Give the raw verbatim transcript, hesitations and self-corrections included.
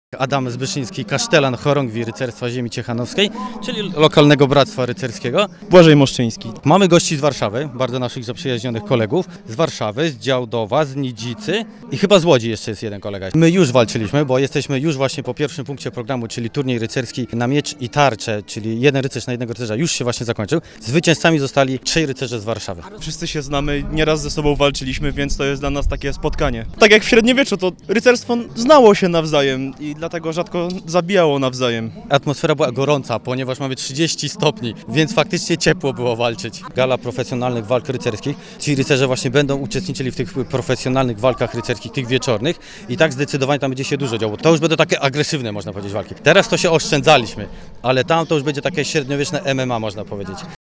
Adam Zbyszyński, kasztelan chorągwi rycerstwa ziemi ciechanowskiej, czyli lokalnego bractwa rycerskiego. Błażej Moszczyński. Mamy gości z Warszawy, bardzo naszych zaprzyjaźnionych kolegów. Z Warszawy, z Działdowa, z Nidzicy i chyba z Łodzi jeszcze jest jeden kolega. My już walczyliśmy, bo jesteśmy już właśnie po pierwszym punkcie programu, czyli turniej rycerski na miecz i tarczę, czyli jeden rycerz na jednego rycerza już się właśnie zakończył. Zwycięzcami zostali trzej rycerze z Warszawy. Wszyscy się znamy, nieraz ze sobą walczyliśmy, więc to jest dla nas takie spotkanie. Tak jak w średniowieczu, to rycerstwo znało się nawzajem i dlatego rzadko zabijało nawzajem. Atmosfera była gorąca, ponieważ mamy trzydzieści stopni, więc faktycznie ciepło było walczyć. Gala profesjonalnych walk rycerskich. Ci rycerze właśnie będą uczestniczyli w tych profesjonalnych walkach rycerskich, tych wieczornych i tak zdecydowanie tam będzie się dużo działo. To już będą takie agresywne, można powiedzieć, walki. Teraz to się oszczędzaliśmy, ale tam to już będzie takie średniowieczne M M A, można powiedzieć.